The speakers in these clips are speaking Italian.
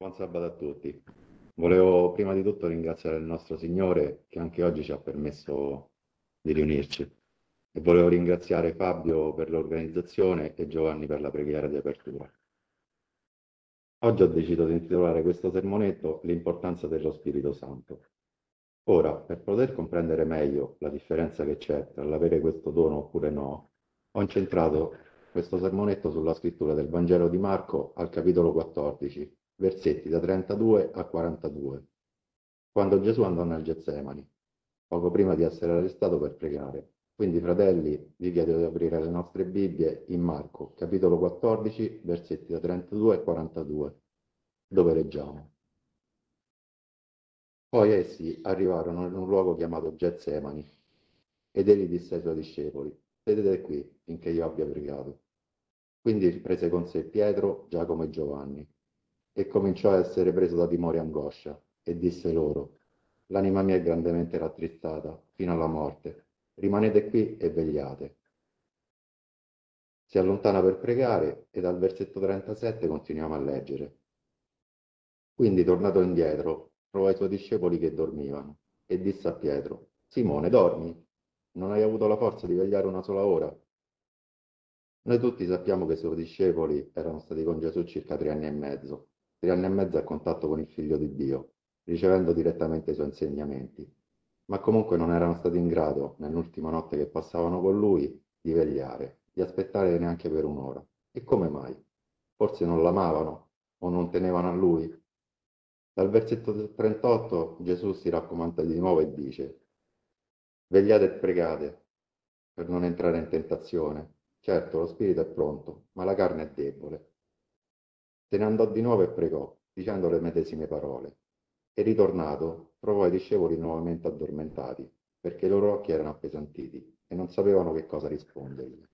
Buon sabato a tutti. Volevo prima di tutto ringraziare il nostro Signore che anche oggi ci ha permesso di riunirci e volevo ringraziare Fabio per l'organizzazione e Giovanni per la preghiera di apertura. Oggi ho deciso di intitolare questo sermonetto L'importanza dello Spirito Santo. Ora, per poter comprendere meglio la differenza che c'è tra l'avere questo dono oppure no, ho incentrato questo sermonetto sulla scrittura del Vangelo di Marco al capitolo 14, versetti da 32 a 42, quando Gesù andò nel Getsemani, poco prima di essere arrestato per pregare. Quindi, fratelli, vi chiedo di aprire le nostre Bibbie in Marco, capitolo 14, versetti da 32 a 42, dove leggiamo. Poi essi arrivarono in un luogo chiamato Getsemani ed egli disse ai suoi discepoli: sedete qui finché io abbia pregato. Quindi prese con sé Pietro, Giacomo e Giovanni e cominciò a essere preso da timore e angoscia e disse loro: l'anima mia è grandemente rattristata fino alla morte, rimanete qui e vegliate. Si allontana per pregare e dal versetto 37 continuiamo a leggere. Quindi, tornato indietro, trovò i suoi discepoli che dormivano e disse a Pietro: Simone, dormi? Non hai avuto la forza di vegliare una sola ora? Noi tutti sappiamo che i suoi discepoli erano stati con Gesù circa 3 anni e mezzo, 3 anni e mezzo a contatto con il Figlio di Dio, ricevendo direttamente i suoi insegnamenti, ma comunque non erano stati in grado, nell'ultima notte che passavano con lui, di vegliare, di aspettare neanche per un'ora. E come mai? Forse non l'amavano o non tenevano a lui? Dal versetto 38 Gesù si raccomanda di nuovo e dice: vegliate e pregate per non entrare in tentazione. Certo, lo spirito è pronto, ma la carne è debole. Se ne andò di nuovo e pregò, dicendo le medesime parole. E ritornato, trovò i discepoli nuovamente addormentati, perché i loro occhi erano appesantiti e non sapevano che cosa rispondergli.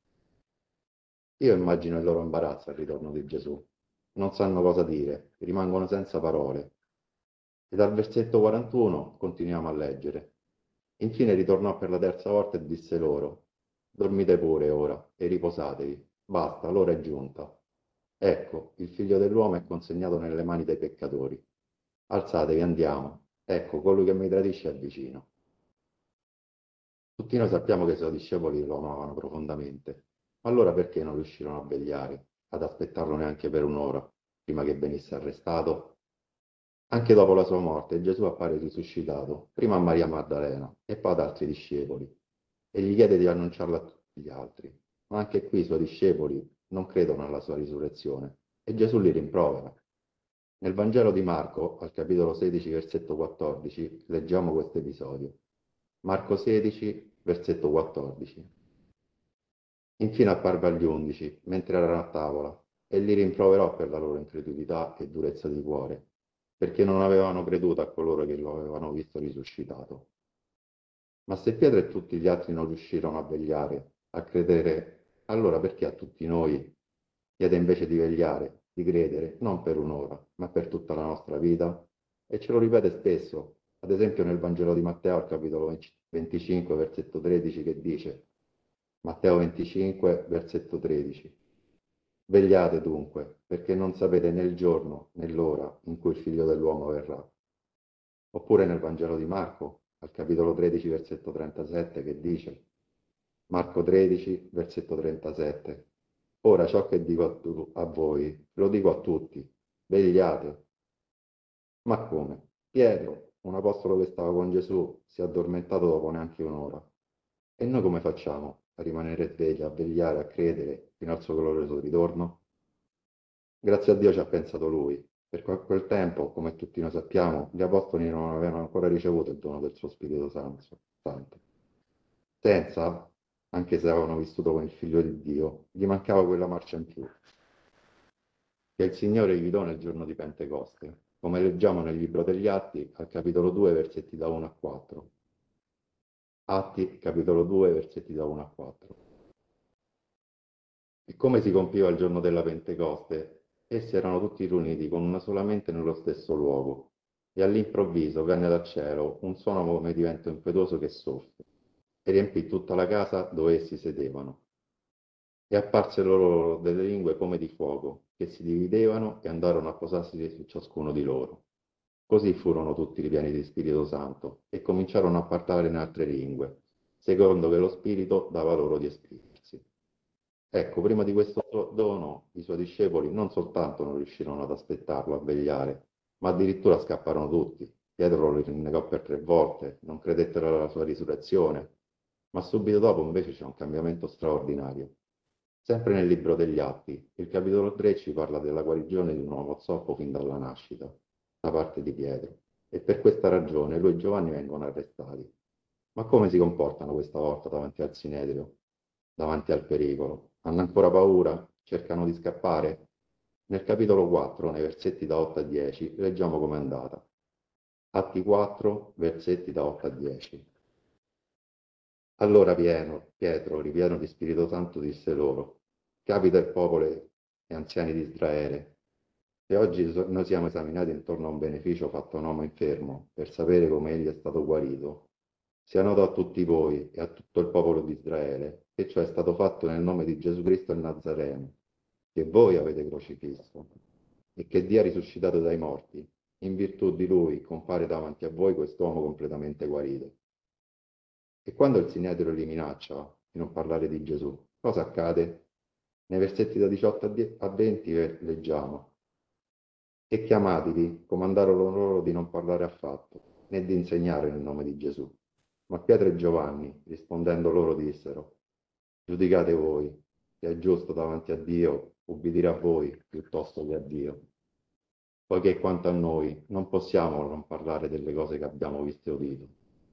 Io immagino il loro imbarazzo al ritorno di Gesù. Non sanno cosa dire, rimangono senza parole. E dal versetto 41 continuiamo a leggere. Infine ritornò per la terza volta e disse loro: dormite pure ora e riposatevi. Basta, l'ora è giunta. Ecco, il figlio dell'uomo è consegnato nelle mani dei peccatori. Alzatevi, andiamo. Ecco, colui che mi tradisce è vicino. Tutti noi sappiamo che i suoi discepoli lo amavano profondamente. Ma allora perché non riuscirono a vegliare, ad aspettarlo neanche per un'ora, prima che venisse arrestato? Anche dopo la sua morte, Gesù appare risuscitato, prima a Maria Maddalena e poi ad altri discepoli, e gli chiede di annunciarlo a tutti gli altri. Ma anche qui i suoi discepoli non credono alla sua risurrezione e Gesù li rimprovera. Nel Vangelo di Marco, al capitolo 16, versetto 14, leggiamo questo episodio. Marco 16, versetto 14. Infine apparve agli 11, mentre erano a tavola, e li rimproverò per la loro incredulità e durezza di cuore, perché non avevano creduto a coloro che lo avevano visto risuscitato. Ma se Pietro e tutti gli altri non riuscirono a vegliare, a credere, allora perché a tutti noi chiede invece di vegliare, di credere, non per un'ora, ma per tutta la nostra vita? E ce lo ripete spesso, ad esempio nel Vangelo di Matteo, al capitolo 25, versetto 13, che dice, Matteo 25, versetto 13, vegliate dunque, perché non sapete né il giorno né l'ora in cui il Figlio dell'uomo verrà. Oppure nel Vangelo di Marco, al capitolo 13, versetto 37, che dice, Marco 13, versetto 37, ora ciò che dico a voi, lo dico a tutti, vegliate. Ma come? Pietro, un apostolo che stava con Gesù, si è addormentato dopo neanche un'ora. E noi come facciamo a rimanere svegli, a vegliare, a credere fino al suo glorioso ritorno? Grazie a Dio ci ha pensato Lui, perché a quel tempo, come tutti noi sappiamo, gli apostoli non avevano ancora ricevuto il dono del suo Spirito Santo. Senza, anche se avevano vissuto con il Figlio di Dio, gli mancava quella marcia in più, che il Signore gli dò nel giorno di Pentecoste, come leggiamo nel Libro degli Atti, al capitolo 2, versetti da 1 a 4. Atti, capitolo 2, versetti da 1 a 4. E come si compiva il giorno della Pentecoste, essi erano tutti riuniti con una sola mente nello stesso luogo, e all'improvviso venne dal cielo un suono come di vento impetuoso che soffia, e riempì tutta la casa dove essi sedevano. E apparse loro delle lingue come di fuoco, che si dividevano e andarono a posarsi su ciascuno di loro. Così furono tutti ripieni di Spirito Santo e cominciarono a parlare in altre lingue, secondo che lo Spirito dava loro di esprimersi. Ecco, prima di questo dono, i suoi discepoli non soltanto non riuscirono ad aspettarlo, a vegliare, ma addirittura scapparono tutti. Pietro lo rinnegò per 3 volte, non credettero alla sua risurrezione, ma subito dopo invece c'è un cambiamento straordinario. Sempre nel libro degli Atti, il capitolo 3 ci parla della guarigione di un uomo zoppo fin dalla nascita, da parte di Pietro, e per questa ragione lui e Giovanni vengono arrestati. Ma come si comportano questa volta davanti al Sinedrio, davanti al pericolo? Hanno ancora paura? Cercano di scappare? Nel capitolo 4, nei versetti da 8 a 10, leggiamo com'è andata. Atti 4, versetti da 8 a 10. Allora Pietro, ripieno di Spirito Santo, disse loro, capi del popolo e anziani di Israele, se oggi noi siamo esaminati intorno a un beneficio fatto a un uomo infermo, per sapere come egli è stato guarito, sia noto a tutti voi e a tutto il popolo di Israele, che ciò è stato fatto nel nome di Gesù Cristo il Nazareno, che voi avete crocifisso, e che Dio ha risuscitato dai morti. In virtù di lui compare davanti a voi quest'uomo completamente guarito. E quando il Sinedrio li minaccia di non parlare di Gesù, cosa accade? Nei versetti da 18 a 20 leggiamo. E chiamatili, comandarono loro di non parlare affatto, né di insegnare nel nome di Gesù. Ma Pietro e Giovanni, rispondendo loro, dissero, giudicate voi, se è giusto davanti a Dio ubbidire a voi piuttosto che a Dio. Poiché quanto a noi non possiamo non parlare delle cose che abbiamo visto e udito.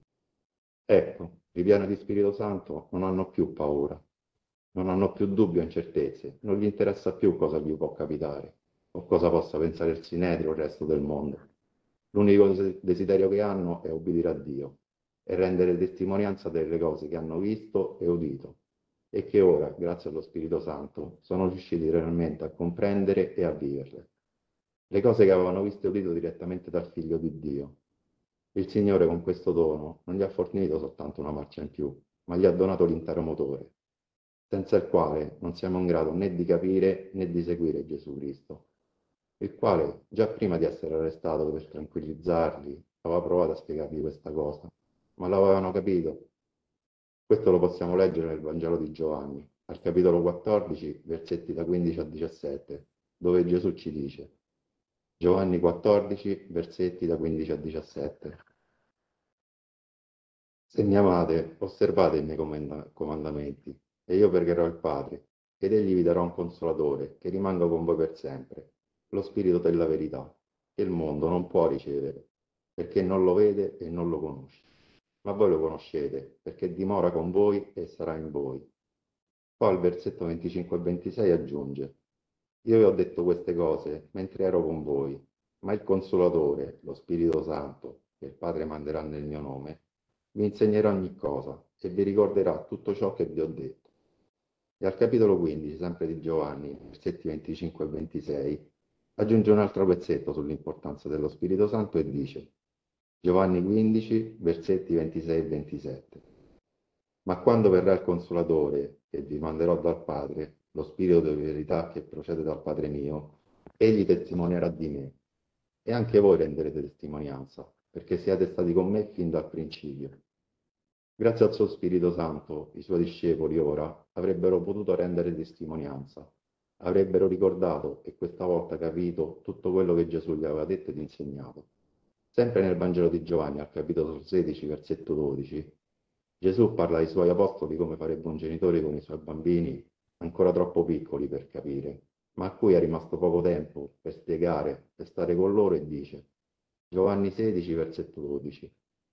Ecco, i pieni di Spirito Santo non hanno più paura, non hanno più dubbi o incertezze, non gli interessa più cosa gli può capitare o cosa possa pensare il Sinedrio o il resto del mondo. L'unico desiderio che hanno è obbedire a Dio e rendere testimonianza delle cose che hanno visto e udito e che ora, grazie allo Spirito Santo, sono riusciti realmente a comprendere e a viverle. Le cose che avevano visto e udito direttamente dal Figlio di Dio. Il Signore con questo dono non gli ha fornito soltanto una marcia in più, ma gli ha donato l'intero motore, senza il quale non siamo in grado né di capire né di seguire Gesù Cristo, il quale, già prima di essere arrestato per tranquillizzarli, aveva provato a spiegargli questa cosa, ma l'avevano capito. Questo lo possiamo leggere nel Vangelo di Giovanni, al capitolo 14, versetti da 15 a 17, dove Gesù ci dice, Giovanni 14, versetti da 15 a 17. Se mi amate, osservate i miei comandamenti, e io pregherò il Padre, ed egli vi darà un consolatore, che rimanga con voi per sempre, lo Spirito della verità, che il mondo non può ricevere, perché non lo vede e non lo conosce. Ma voi lo conoscete, perché dimora con voi e sarà in voi. Poi al versetto 25 e 26 aggiunge, io vi ho detto queste cose mentre ero con voi, ma il Consolatore, lo Spirito Santo, che il Padre manderà nel mio nome, vi insegnerà ogni cosa e vi ricorderà tutto ciò che vi ho detto. E al capitolo 15, sempre di Giovanni, versetti 25 e 26, aggiunge un altro pezzetto sull'importanza dello Spirito Santo e dice, Giovanni 15, versetti 26 e 27. Ma quando verrà il Consolatore, che vi manderò dal Padre, lo Spirito di verità che procede dal Padre mio, egli testimonierà di me. E anche voi renderete testimonianza, perché siete stati con me fin dal principio. Grazie al suo Spirito Santo, i suoi discepoli ora avrebbero potuto rendere testimonianza, avrebbero ricordato e questa volta capito tutto quello che Gesù gli aveva detto ed insegnato. Sempre nel Vangelo di Giovanni, al capitolo 16, versetto 12, Gesù parla ai suoi apostoli come farebbe un genitore con i suoi bambini ancora troppo piccoli per capire, ma a cui è rimasto poco tempo per spiegare, per stare con loro e dice, Giovanni 16, versetto 12,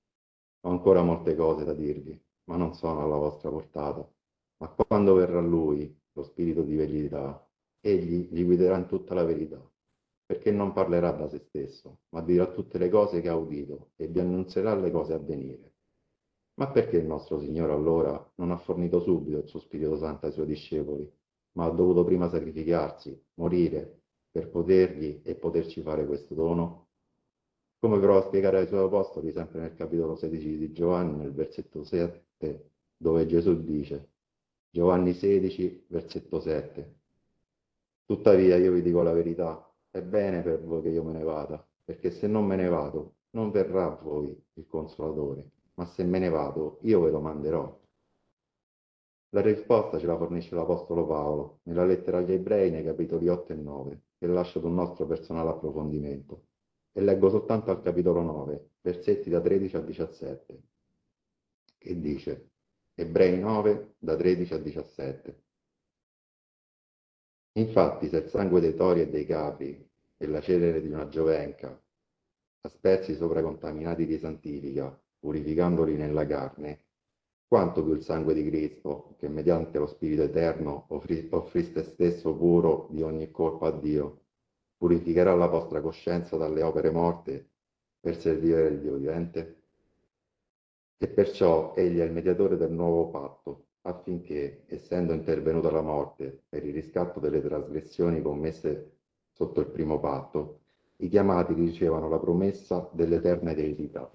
ho ancora molte cose da dirvi, ma non sono alla vostra portata. Ma quando verrà Lui, lo Spirito di verità, egli li guiderà in tutta la verità, perché non parlerà da se stesso, ma dirà tutte le cose che ha udito e vi annunzierà le cose a venire. Ma perché il nostro Signore allora non ha fornito subito il suo Spirito Santo ai suoi discepoli, ma ha dovuto prima sacrificarsi, morire, per potergli e poterci fare questo dono? Come provo a spiegare ai suoi apostoli, sempre nel capitolo 16 di Giovanni, nel versetto 7, dove Gesù dice, Giovanni 16, versetto 7, Tuttavia io vi dico la verità, è bene per voi che io me ne vada, perché se non me ne vado, non verrà a voi il Consolatore, ma se me ne vado, io ve lo manderò. La risposta ce la fornisce l'Apostolo Paolo nella lettera agli Ebrei nei capitoli 8 e 9, che lascio ad un nostro personale approfondimento. E leggo soltanto al capitolo 9, versetti da 13 a 17, che dice, Ebrei 9, da 13 a 17. Infatti, se il sangue dei tori e dei capri e la cenere di una giovenca aspersi sopra i contaminati li santifica, purificandoli nella carne, quanto più il sangue di Cristo, che mediante lo Spirito Eterno offrì se stesso puro di ogni colpa a Dio, purificherà la vostra coscienza dalle opere morte per servire il Dio vivente? E perciò egli è il mediatore del nuovo patto, affinché, essendo intervenuta la morte per il riscatto delle trasgressioni commesse sotto il primo patto, i chiamati ricevano la promessa dell'eterna eredità.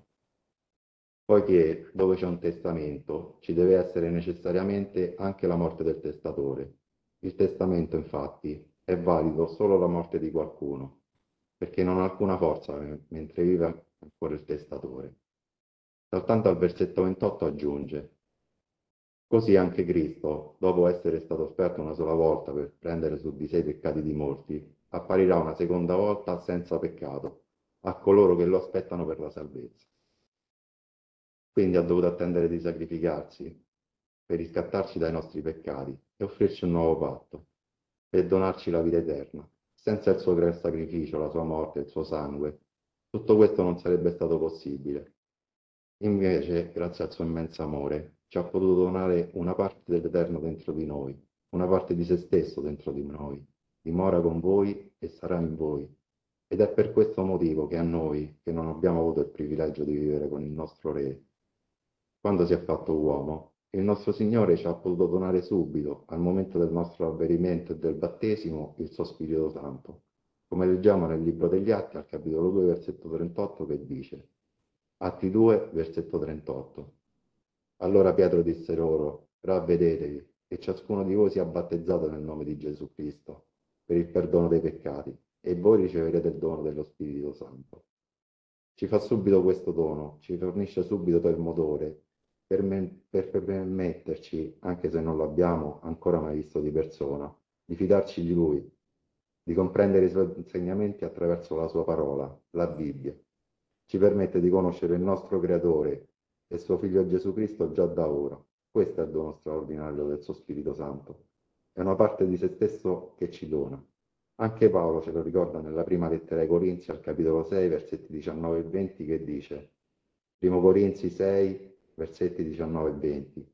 Poiché dove c'è un testamento ci deve essere necessariamente anche la morte del testatore. Il testamento, infatti, è valido solo la morte di qualcuno, perché non ha alcuna forza mentre vive ancora il testatore. Soltanto al versetto 28 aggiunge, così anche Cristo, dopo essere stato offerto una sola volta per prendere su di sé i peccati di molti, apparirà una seconda volta senza peccato a coloro che lo aspettano per la salvezza. Quindi ha dovuto attendere di sacrificarsi per riscattarci dai nostri peccati e offrirci un nuovo patto, per donarci la vita eterna. Senza il suo gran sacrificio, la sua morte, il suo sangue, tutto questo non sarebbe stato possibile. Invece, grazie al suo immenso amore, ci ha potuto donare una parte dell'Eterno dentro di noi, una parte di se stesso dentro di noi. Dimora con voi e sarà in voi. Ed è per questo motivo che a noi, che non abbiamo avuto il privilegio di vivere con il nostro Re, quando si è fatto uomo, il nostro Signore ci ha potuto donare subito, al momento del nostro avverimento e del battesimo, il suo Spirito Santo, come leggiamo nel Libro degli Atti, al capitolo 2, versetto 38, che dice, Atti 2, versetto 38. Allora Pietro disse loro, ravvedetevi e ciascuno di voi sia battezzato nel nome di Gesù Cristo per il perdono dei peccati e voi riceverete il dono dello Spirito Santo. Ci fa subito questo dono, ci fornisce subito il motore per permetterci, anche se non l'abbiamo ancora mai visto di persona, di fidarci di Lui, di comprendere i Suoi insegnamenti attraverso la Sua parola, la Bibbia. Ci permette di conoscere il nostro Creatore e suo Figlio Gesù Cristo già da ora. Questo è il dono straordinario del suo Spirito Santo. È una parte di se stesso che ci dona. Anche Paolo ce lo ricorda nella prima lettera ai Corinzi al capitolo 6, versetti 19 e 20, che dice, Primo Corinzi 6, versetti 19 e 20.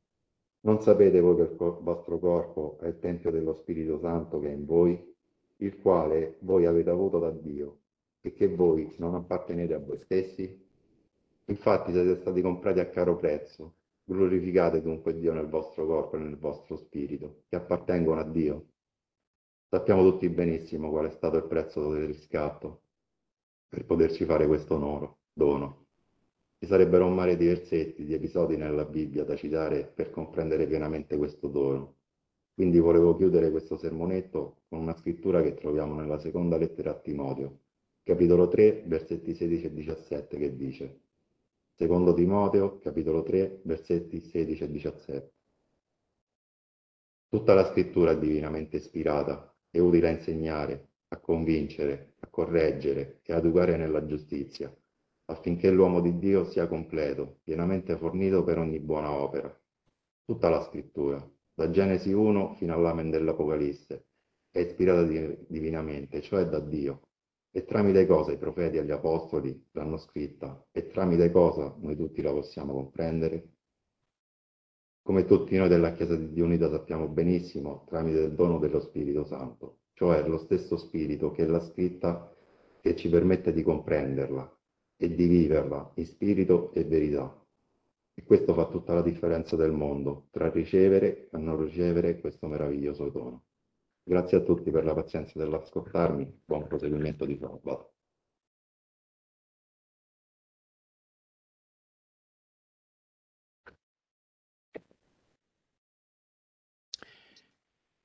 Non sapete voi che il vostro corpo è il Tempio dello Spirito Santo che è in voi, il quale voi avete avuto da Dio, e che voi non appartenete a voi stessi? Infatti siete stati comprati a caro prezzo. Glorificate dunque Dio nel vostro corpo e nel vostro spirito, che appartengono a Dio. Sappiamo tutti benissimo qual è stato il prezzo del riscatto per poterci fare questo dono. Ci sarebbero un mare di versetti, di episodi nella Bibbia da citare per comprendere pienamente questo dono. Quindi volevo chiudere questo sermonetto con una scrittura che troviamo nella seconda lettera a Timoteo, capitolo 3, versetti 16 e 17, che dice, secondo Timoteo, capitolo 3, versetti 16 e 17. Tutta la scrittura è divinamente ispirata e utile a insegnare, a convincere, a correggere e a educare nella giustizia, affinché l'uomo di Dio sia completo, pienamente fornito per ogni buona opera. Tutta la scrittura, da Genesi 1 fino all'Amen dell'Apocalisse, è ispirata divinamente, cioè da Dio. E tramite cosa i profeti e gli apostoli l'hanno scritta, e tramite cosa noi tutti la possiamo comprendere? Come tutti noi della Chiesa di Dio Unita sappiamo benissimo, tramite il dono dello Spirito Santo, cioè lo stesso Spirito che l'ha scritta che ci permette di comprenderla e di viverla in spirito e verità. E questo fa tutta la differenza del mondo tra ricevere e non ricevere questo meraviglioso dono. Grazie a tutti per la pazienza dell'ascoltarmi, buon proseguimento di sabato.